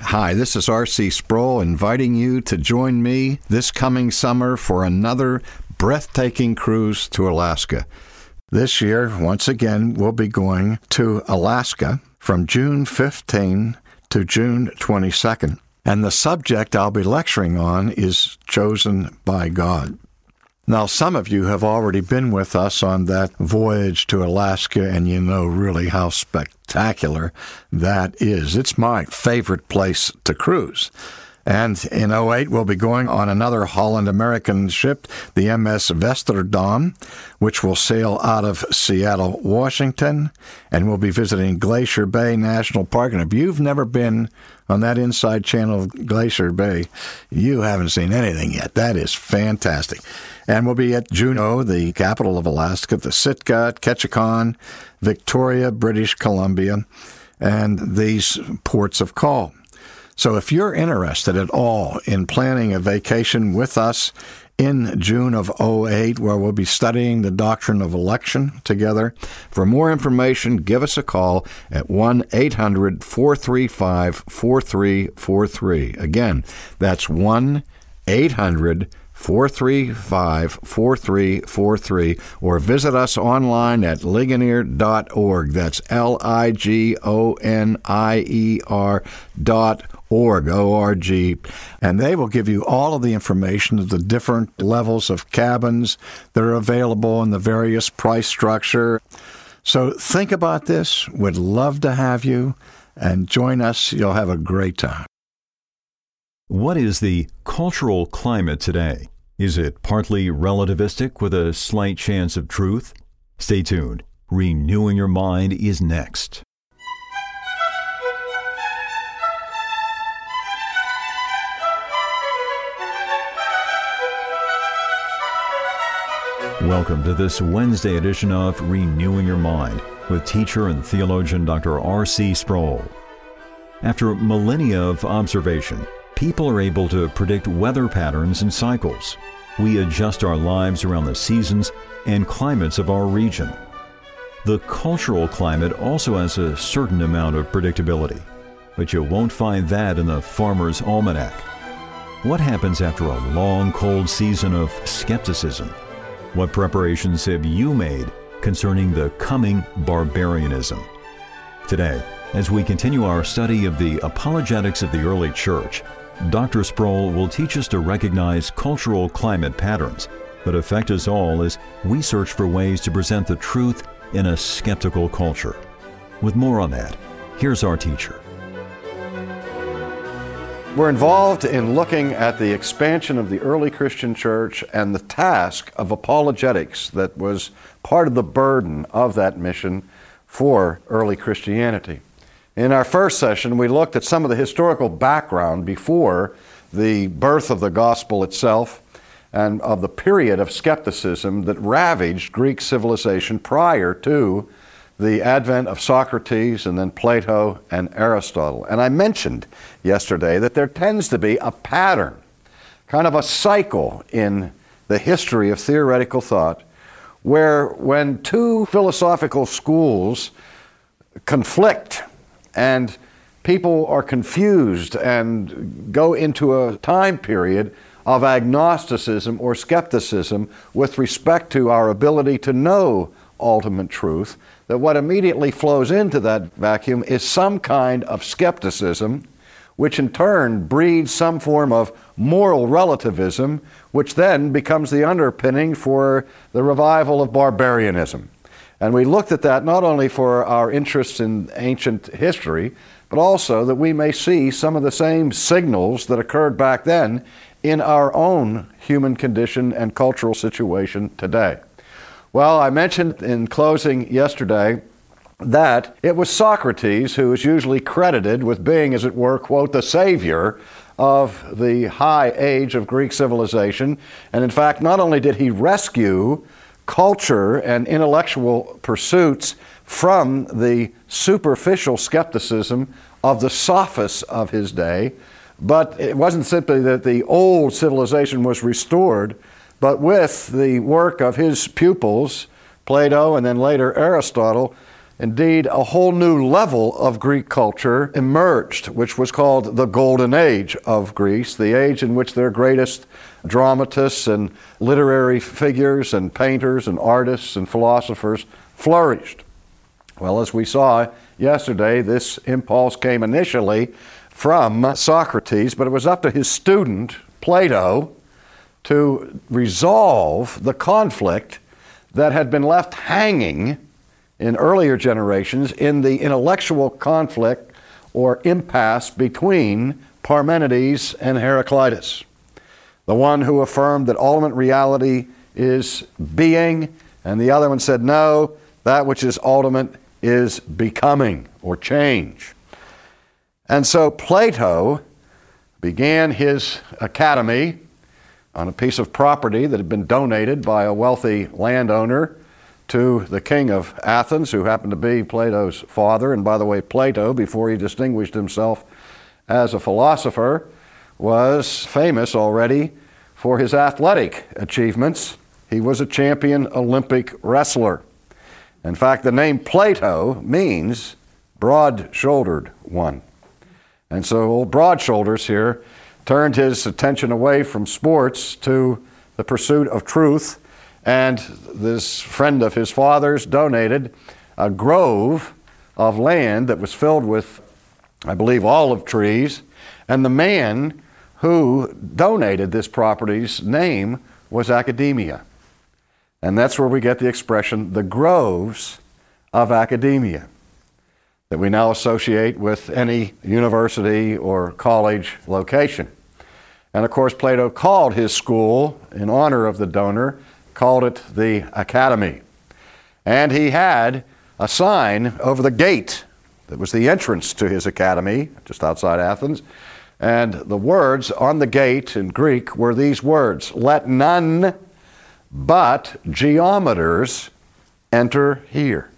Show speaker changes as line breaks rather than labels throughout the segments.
Hi, this is R.C. Sproul inviting you to join me this coming summer for another breathtaking cruise to Alaska. This year, once again, we'll be going to Alaska from June 15 to June 22nd. And the subject I'll be lecturing on is chosen by God. Now, some of you have already been with us on that voyage to Alaska, and you know really how spectacular that is. It's my favorite place to cruise. And in 2008, we'll be going on another Holland-American ship, the MS Westerdam, which will sail out of Seattle, Washington, and we'll be visiting Glacier Bay National Park. And if you've never been on that inside channel of Glacier Bay, you haven't seen anything yet. That is fantastic. And we'll be at Juneau, the capital of Alaska, the Sitka, Ketchikan, Victoria, British Columbia, and these ports of call. So if you're interested at all in planning a vacation with us in June of 2008, where we'll be studying the doctrine of election together, for more information, give us a call at 1-800-435-4343. Again, that's 1-800-435-4343, or visit us online at ligonier.org. That's LIGONIER.org. O-R-G, and they will give you all of the information of the different levels of cabins that are available in the various price structure. So think about this. We'd love to have you, and join us. You'll have a great time.
What is the cultural climate today? Is it partly relativistic with a slight chance of truth? Stay tuned. Renewing Your Mind is next. Welcome to this Wednesday edition of Renewing Your Mind with teacher and theologian Dr. R.C. Sproul. After millennia of observation, people are able to predict weather patterns and cycles. We adjust our lives around the seasons and climates of our region. The cultural climate also has a certain amount of predictability, but you won't find that in the Farmer's Almanac. What happens after a long, cold season of skepticism? What preparations have you made concerning the coming barbarianism? Today, as we continue our study of the apologetics of the early church, Dr. Sproul will teach us to recognize cultural climate patterns that affect us all as we search for ways to present the truth in a skeptical culture. With more on that, here's our teacher.
We're involved in looking at the expansion of the early Christian church and the task of apologetics that was part of the burden of that mission for early Christianity. In our first session, we looked at some of the historical background before the birth of the gospel itself and of the period of skepticism that ravaged Greek civilization prior to the advent of Socrates and then Plato and Aristotle. And I mentioned yesterday that there tends to be a pattern, kind of a cycle in the history of theoretical thought, where when two philosophical schools conflict and people are confused and go into a time period of agnosticism or skepticism with respect to our ability to know ultimate truth, that what immediately flows into that vacuum is some kind of skepticism, which in turn breeds some form of moral relativism, which then becomes the underpinning for the revival of barbarianism. And we looked at that not only for our interests in ancient history, but also that we may see some of the same signals that occurred back then in our own human condition and cultural situation today. Well, I mentioned in closing yesterday that it was Socrates who is usually credited with being, as it were, quote, the savior of the high age of Greek civilization. And in fact, not only did he rescue culture and intellectual pursuits from the superficial skepticism of the sophists of his day, but it wasn't simply that the old civilization was restored, but with the work of his pupils, Plato and then later Aristotle, Indeed, a whole new level of Greek culture emerged, which was called the Golden Age of Greece, the age in which their greatest dramatists and literary figures and painters and artists and philosophers flourished. Well, as we saw yesterday, this impulse came initially from Socrates, but it was up to his student, Plato, to resolve the conflict that had been left hanging in earlier generations in the intellectual conflict or impasse between Parmenides and Heraclitus, the one who affirmed that ultimate reality is being, and the other one said, no, that which is ultimate is becoming or change. And so Plato began his academy on a piece of property that had been donated by a wealthy landowner to the king of Athens, who happened to be Plato's father. And by the way, Plato, before he distinguished himself as a philosopher, was famous already for his athletic achievements. He was a champion Olympic wrestler. In fact, the name Plato means broad-shouldered one. And so old Broad Shoulders here turned his attention away from sports to the pursuit of truth. And this friend of his father's donated a grove of land that was filled with, I believe, olive trees. And the man who donated this property's name was Academia. And that's where we get the expression, the groves of Academia, that we now associate with any university or college location. And of course, Plato called his school, in honor of the donor, called it the Academy. And he had a sign over the gate that was the entrance to his academy, just outside Athens. And the words on the gate in Greek were these words, "Let none but geometers enter here."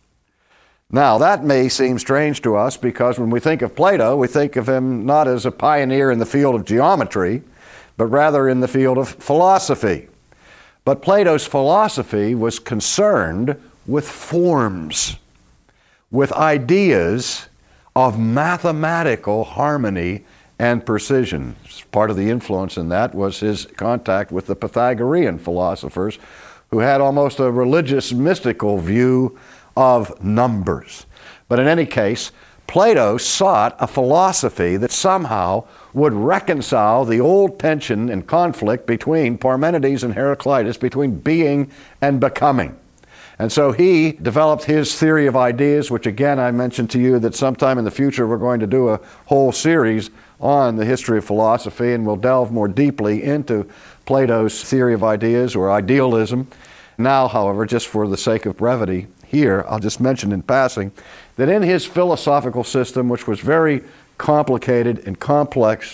Now, that may seem strange to us because when we think of Plato, we think of him not as a pioneer in the field of geometry, but rather in the field of philosophy. But Plato's philosophy was concerned with forms, with ideas of mathematical harmony and precision. Part of the influence in that was his contact with the Pythagorean philosophers, who had almost a religious, mystical view of numbers. But in any case, Plato sought a philosophy that somehow would reconcile the old tension and conflict between Parmenides and Heraclitus, between being and becoming. And so he developed his theory of ideas, which again I mentioned to you that sometime in the future we're going to do a whole series on the history of philosophy, and we'll delve more deeply into Plato's theory of ideas or idealism. Now, however, just for the sake of brevity here, I'll just mention in passing that in his philosophical system, which was very complicated and complex,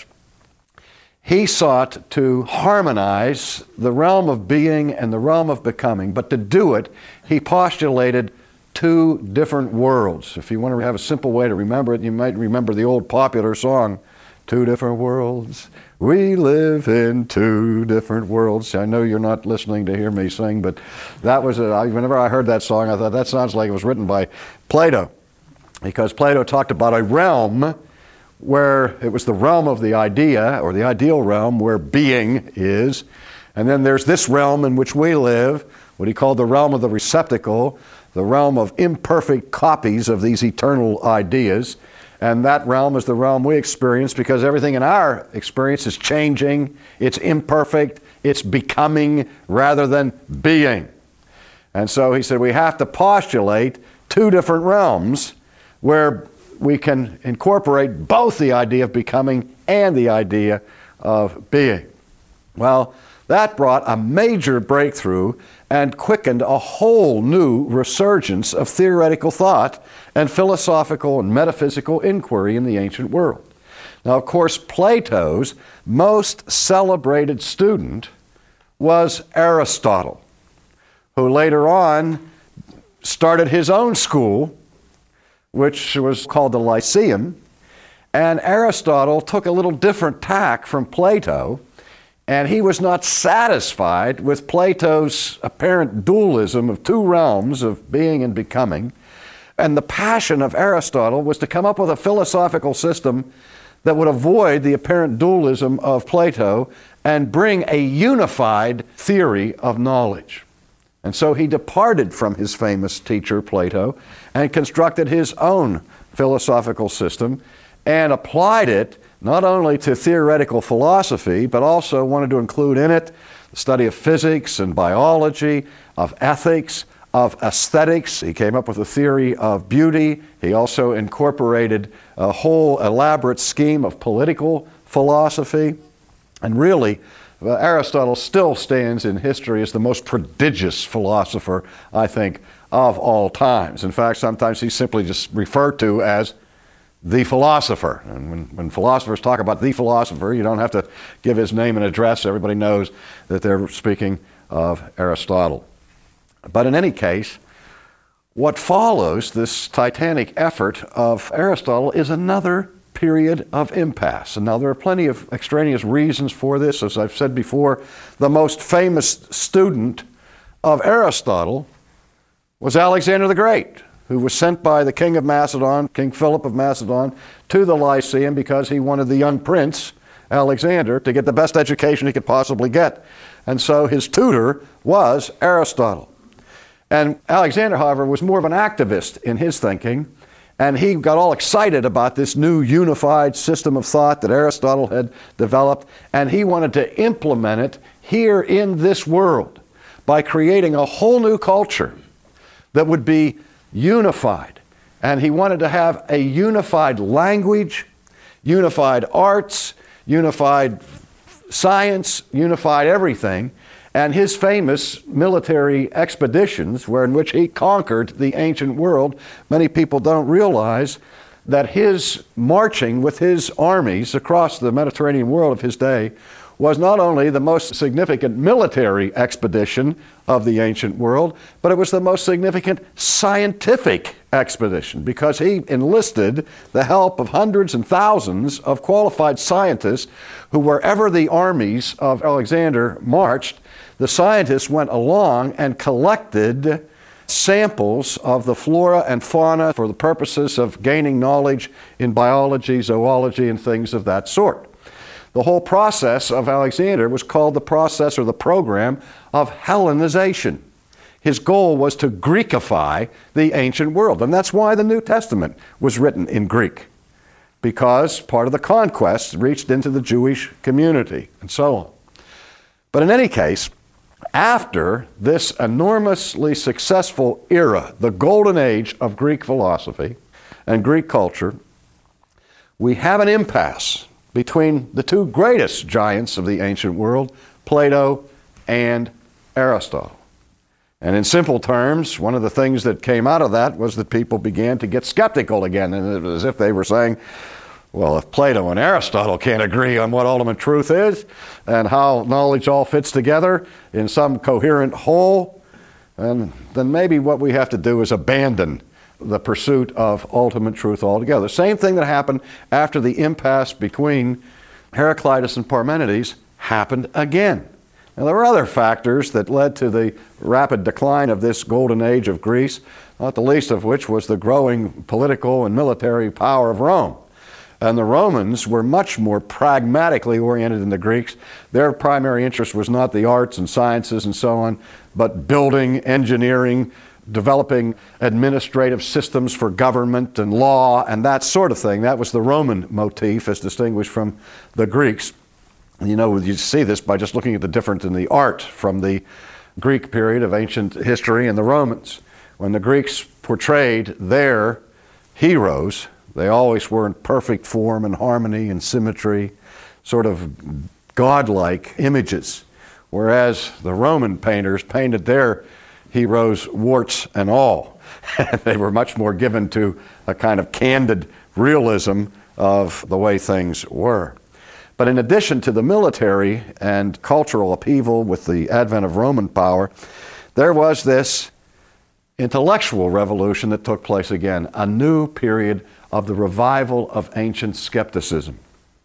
he sought to harmonize the realm of being and the realm of becoming. But to do it, he postulated two different worlds. If you want to have a simple way to remember it, you might remember the old popular song, "Two different worlds, we live in two different worlds." I know you're not listening to hear me sing, but that was, whenever I heard that song, I thought that sounds like it was written by Plato, because Plato talked about a realm where it was the realm of the idea, or the ideal realm, where being is. And then there's this realm in which we live, what he called the realm of the receptacle, the realm of imperfect copies of these eternal ideas. And that realm is the realm we experience because everything in our experience is changing, it's imperfect, it's becoming rather than being. And so he said we have to postulate two different realms where we can incorporate both the idea of becoming and the idea of being. Well, that brought a major breakthrough and quickened a whole new resurgence of theoretical thought and philosophical and metaphysical inquiry in the ancient world. Now, of course, Plato's most celebrated student was Aristotle, who later on started his own school, which was called the Lyceum. And Aristotle took a little different tack from Plato, and he was not satisfied with Plato's apparent dualism of two realms of being and becoming. And the passion of Aristotle was to come up with a philosophical system that would avoid the apparent dualism of Plato and bring a unified theory of knowledge. And so he departed from his famous teacher, Plato, and constructed his own philosophical system and applied it not only to theoretical philosophy, but also wanted to include in it the study of physics and biology, of ethics, of aesthetics. He came up with a theory of beauty. He also incorporated a whole elaborate scheme of political philosophy. And really, Aristotle still stands in history as the most prodigious philosopher, I think, of all times. In fact, sometimes he's simply just referred to as the philosopher. And when philosophers talk about the philosopher, you don't have to give his name and address. Everybody knows that they're speaking of Aristotle. But in any case, what follows this titanic effort of Aristotle is another period of impasse. And now there are plenty of extraneous reasons for this. As I've said before, the most famous student of Aristotle was Alexander the Great, who was sent by the king of Macedon, King Philip of Macedon, to the Lyceum because he wanted the young prince, Alexander, to get the best education he could possibly get. And so his tutor was Aristotle. And Alexander, however, was more of an activist in his thinking, and he got all excited about this new unified system of thought that Aristotle had developed, and he wanted to implement it here in this world by creating a whole new culture that would be unified. And he wanted to have a unified language, unified arts, unified science, unified everything. And his famous military expeditions, in which he conquered the ancient world, many people don't realize that his marching with his armies across the Mediterranean world of his day was not only the most significant military expedition of the ancient world, but it was the most significant scientific expedition, because he enlisted the help of hundreds and thousands of qualified scientists who, wherever the armies of Alexander marched, the scientists went along and collected samples of the flora and fauna for the purposes of gaining knowledge in biology, zoology, and things of that sort. The whole process of Alexander was called the process or the program of Hellenization. His goal was to Greekify the ancient world, and that's why the New Testament was written in Greek, because part of the conquest reached into the Jewish community and so on. But in any case, after this enormously successful era, the golden age of Greek philosophy and Greek culture, we have an impasse between the two greatest giants of the ancient world, Plato and Aristotle. And in simple terms, one of the things that came out of that was that people began to get skeptical again, and it was as if they were saying, well, if Plato and Aristotle can't agree on what ultimate truth is and how knowledge all fits together in some coherent whole, then maybe what we have to do is abandon the pursuit of ultimate truth altogether. Same thing that happened after the impasse between Heraclitus and Parmenides happened again. Now, there were other factors that led to the rapid decline of this golden age of Greece, not the least of which was the growing political and military power of Rome. And the Romans were much more pragmatically oriented than the Greeks. Their primary interest was not the arts and sciences and so on, but building, engineering, developing administrative systems for government and law and that sort of thing. That was the Roman motif as distinguished from the Greeks. You know, you see this by just looking at the difference in the art from the Greek period of ancient history and the Romans. When the Greeks portrayed their heroes, they always were in perfect form and harmony and symmetry, sort of godlike images, whereas the Roman painters painted their heroes warts and all. They were much more given to a kind of candid realism of the way things were. But in addition to the military and cultural upheaval with the advent of Roman power, there was this intellectual revolution that took place again, a new period of the revival of ancient skepticism.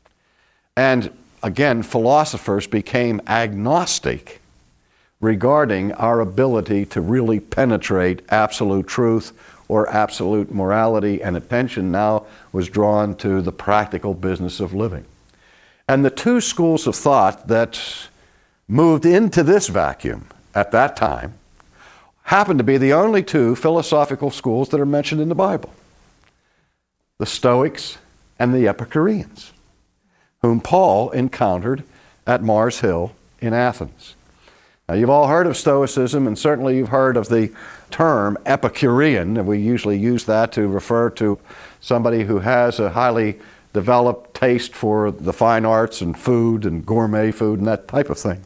And again, philosophers became agnostic regarding our ability to really penetrate absolute truth or absolute morality, and attention now was drawn to the practical business of living. And the two schools of thought that moved into this vacuum at that time happened to be the only two philosophical schools that are mentioned in the Bible: the Stoics and the Epicureans, whom Paul encountered at Mars Hill in Athens. Now, you've all heard of Stoicism, and certainly you've heard of the term Epicurean, and we usually use that to refer to somebody who has a highly developed taste for the fine arts and food and gourmet food and that type of thing.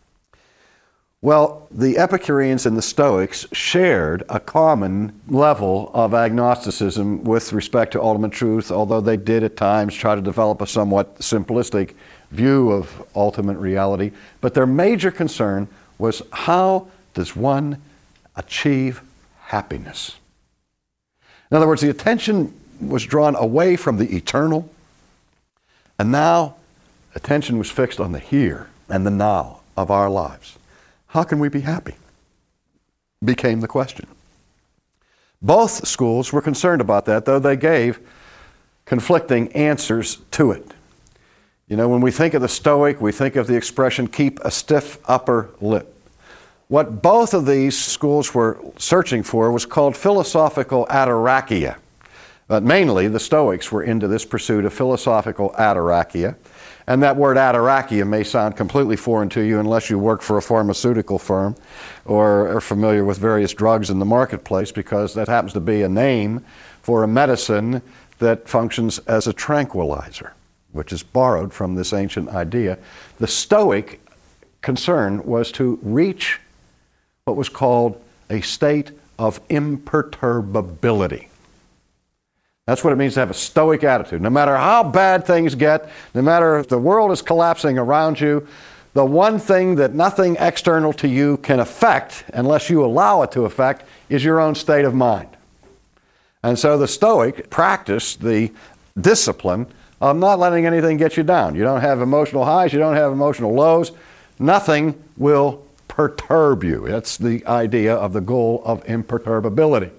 Well, the Epicureans and the Stoics shared a common level of agnosticism with respect to ultimate truth, although they did at times try to develop a somewhat simplistic view of ultimate reality. But their major concern was, how does one achieve happiness? In other words, the attention was drawn away from the eternal, and now attention was fixed on the here and the now of our lives. How can we be happy? Became the question. Both schools were concerned about that, though they gave conflicting answers to it. You know, when we think of the Stoic, we think of the expression, keep a stiff upper lip. What both of these schools were searching for was called philosophical ataraxia. But mainly, the Stoics were into this pursuit of philosophical ataraxia. And that word ataraxia may sound completely foreign to you unless you work for a pharmaceutical firm or are familiar with various drugs in the marketplace, because that happens to be a name for a medicine that functions as a tranquilizer, which is borrowed from this ancient idea. The Stoic concern was to reach what was called a state of imperturbability. That's what it means to have a stoic attitude. No matter how bad things get, no matter if the world is collapsing around you, the one thing that nothing external to you can affect, unless you allow it to affect, is your own state of mind. And so the Stoic practiced the discipline of not letting anything get you down. You don't have emotional highs, you don't have emotional lows. Nothing will perturb you. That's the idea of the goal of imperturbability.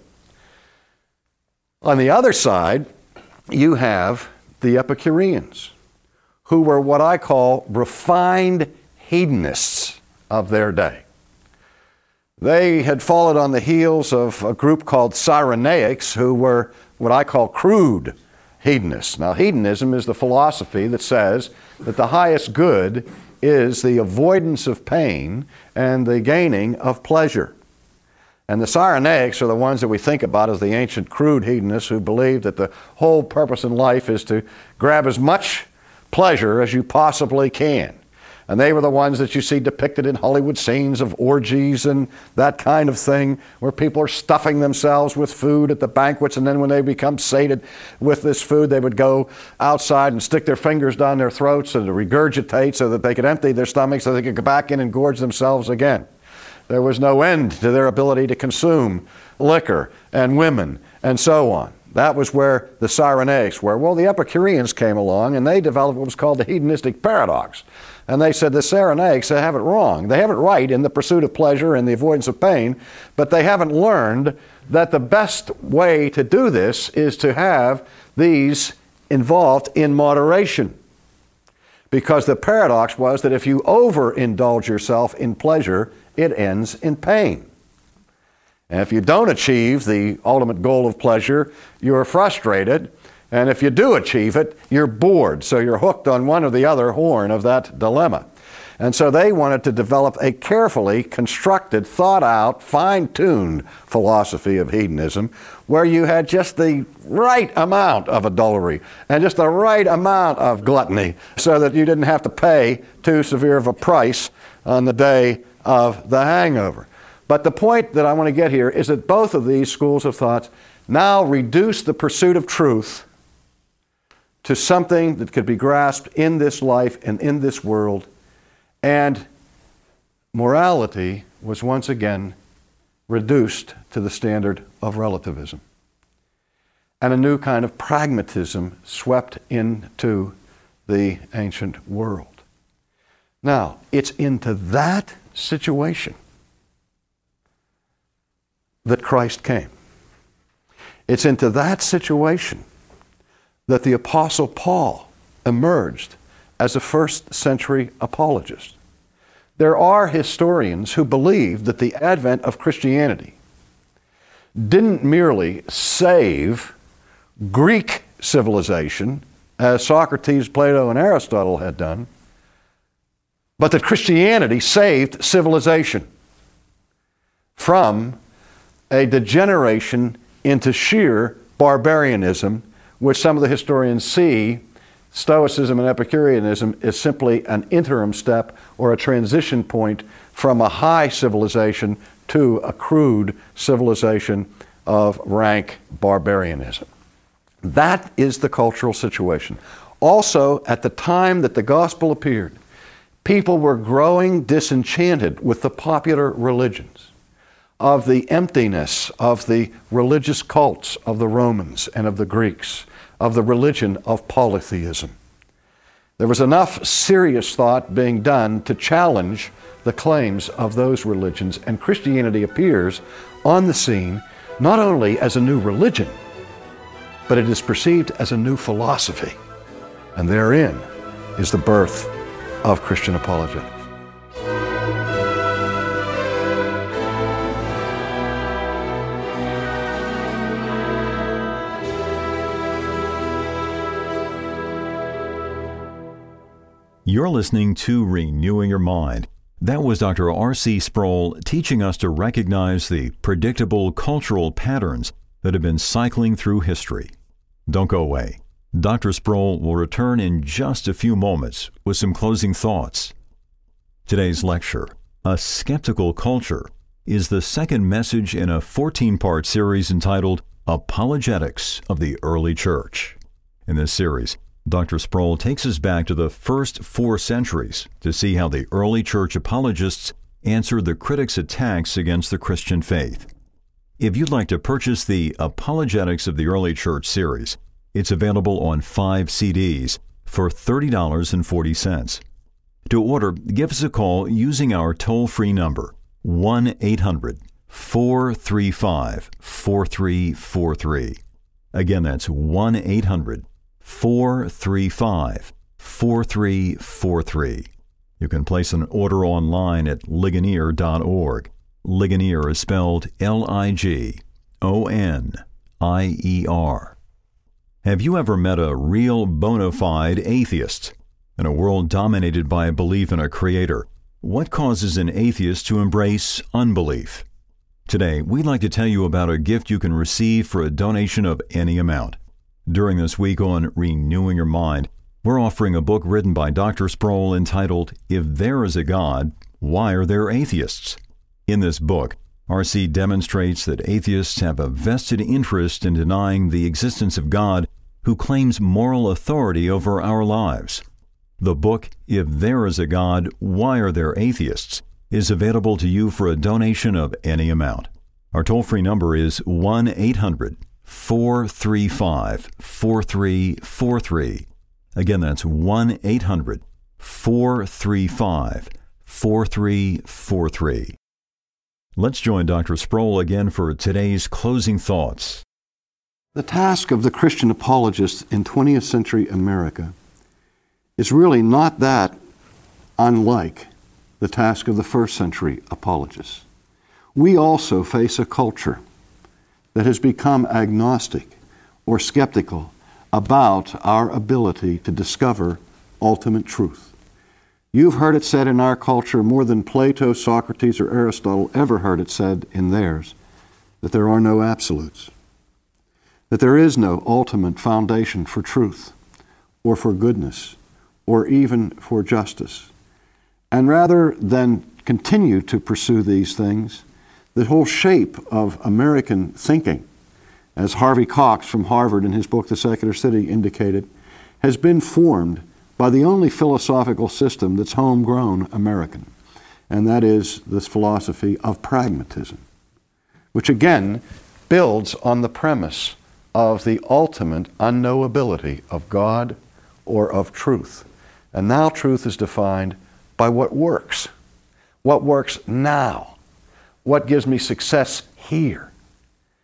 On the other side, you have the Epicureans, who were what I call refined hedonists of their day. They had followed on the heels of a group called Cyrenaics, who were what I call crude hedonists. Now, hedonism is the philosophy that says that the highest good is the avoidance of pain and the gaining of pleasure. And the Cyrenaics are the ones that we think about as the ancient crude hedonists who believe that the whole purpose in life is to grab as much pleasure as you possibly can. And they were the ones that you see depicted in Hollywood scenes of orgies and that kind of thing, where people are stuffing themselves with food at the banquets, and then when they become sated with this food, they would go outside and stick their fingers down their throats and regurgitate so that they could empty their stomachs so they could go back in and gorge themselves again. There was no end to their ability to consume liquor and women and so on. That was where the Cyrenaics were. Well, the Epicureans came along and they developed what was called the hedonistic paradox. And they said the Cyrenaics have it wrong. They have it right in the pursuit of pleasure and the avoidance of pain, but they haven't learned that the best way to do this is to have these involved in moderation. Because the paradox was that if you overindulge yourself in pleasure, it ends in pain. And if you don't achieve the ultimate goal of pleasure, you're frustrated. And if you do achieve it, you're bored. So you're hooked on one or the other horn of that dilemma. And so they wanted to develop a carefully constructed, thought out, fine-tuned philosophy of hedonism where you had just the right amount of adultery and just the right amount of gluttony so that you didn't have to pay too severe of a price on the day of the hangover. But the point that I want to get here is that both of these schools of thought now reduce the pursuit of truth to something that could be grasped in this life and in this world, and morality was once again reduced to the standard of relativism. And a new kind of pragmatism swept into the ancient world. Now, it's into that situation that Christ came. It's into that situation that the Apostle Paul emerged as a first century apologist. There are historians who believe that the advent of Christianity didn't merely save Greek civilization, as Socrates, Plato, and Aristotle had done, but that Christianity saved civilization from a degeneration into sheer barbarianism, which some of the historians see Stoicism and Epicureanism is simply an interim step or a transition point from a high civilization to a crude civilization of rank barbarianism. That is the cultural situation. Also, at the time that the gospel appeared, people were growing disenchanted with the popular religions, of the emptiness of the religious cults of the Romans and of the Greeks, of the religion of polytheism. There was enough serious thought being done to challenge the claims of those religions, and Christianity appears on the scene not only as a new religion, but it is perceived as a new philosophy. And therein is the birth of Christian apologetics.
You're listening to Renewing Your Mind. That was Dr. R.C. Sproul teaching us to recognize the predictable cultural patterns that have been cycling through history. Don't go away. Dr. Sproul will return in just a few moments with some closing thoughts. Today's lecture, A Skeptical Culture, is the second message in a 14-part series entitled Apologetics of the Early Church. In this series, Dr. Sproul takes us back to the first 4 centuries to see how the early church apologists answered the critics' attacks against the Christian faith. If you'd like to purchase the Apologetics of the Early Church series, it's available on 5 CDs for $30.40. To order, give us a call using our toll-free number, 1-800-435-4343. Again, that's 1-800-435-4343. You can place an order online at Ligonier.org. Ligonier is spelled Ligonier. Have you ever met a real bona fide atheist? In a world dominated by a belief in a creator, what causes an atheist to embrace unbelief? Today, we'd like to tell you about a gift you can receive for a donation of any amount. During this week on Renewing Your Mind, we're offering a book written by Dr. Sproul entitled, If There Is a God, Why Are There Atheists? In this book, R.C. demonstrates that atheists have a vested interest in denying the existence of God who claims moral authority over our lives. The book, If There Is a God, Why Are There Atheists? Is available to you for a donation of any amount. Our toll-free number is 1-800-435-4343. Again, that's 1-800-435-4343. Let's join Dr. Sproul again for today's closing thoughts.
The task of the Christian apologists in 20th century America is really not that unlike the task of the first century apologists. We also face a culture that has become agnostic or skeptical about our ability to discover ultimate truth. You've heard it said in our culture more than Plato, Socrates, or Aristotle ever heard it said in theirs, that there are no absolutes, that there is no ultimate foundation for truth or for goodness or even for justice. And rather than continue to pursue these things, the whole shape of American thinking, as Harvey Cox from Harvard in his book The Secular City indicated, has been formed by the only philosophical system that's homegrown American, and that is this philosophy of pragmatism, which again builds on the premise of the ultimate unknowability of God or of truth. And now truth is defined by what works now, what gives me success here.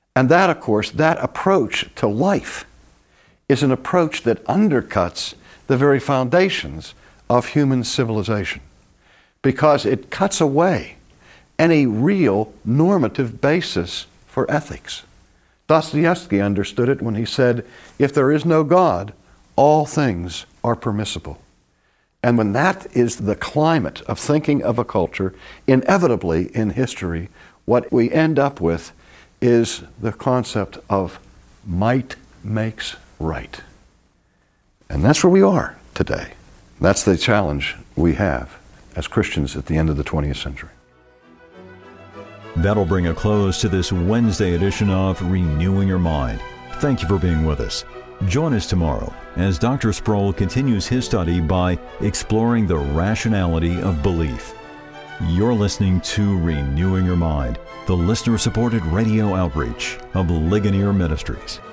And that, of course, that approach to life is an approach that undercuts the very foundations of human civilization, because it cuts away any real normative basis for ethics. Dostoevsky understood it when he said, if there is no God, all things are permissible. And when that is the climate of thinking of a culture, inevitably in history, what we end up with is the concept of might makes right. And that's where we are today. That's the challenge we have as Christians at the end of the 20th century.
That'll bring a close to this Wednesday edition of Renewing Your Mind. Thank you for being with us. Join us tomorrow as Dr. Sproul continues his study by exploring the rationality of belief. You're listening to Renewing Your Mind, the listener-supported radio outreach of Ligonier Ministries.